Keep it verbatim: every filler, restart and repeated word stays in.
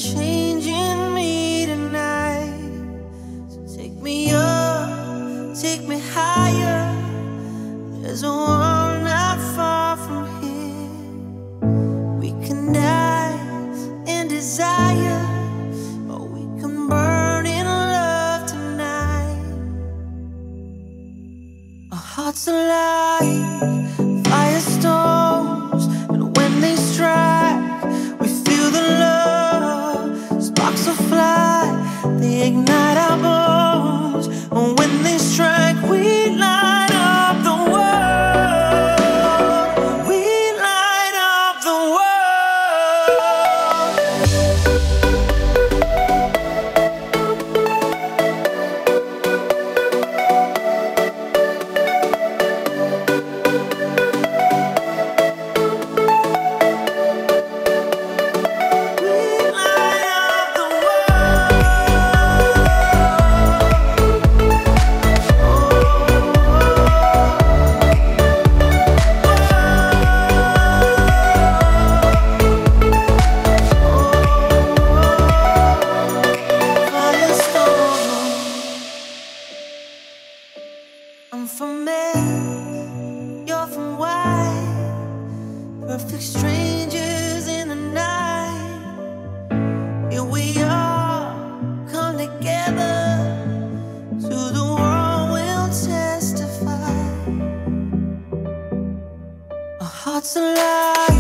change in me tonight. So take me up, take me higher. There's a world not far from here. We can die in desire, or we can burn in love tonight. Our hearts alive, firestorms, and when they strike, we feel the love. Sparks will fly, they ignite our bones, and when they strike, we light up the world. We light up the I'm from Earth, you're from Y. Perfect strangers in the night. Here we are, come together. To the world we'll testify. Our hearts alive.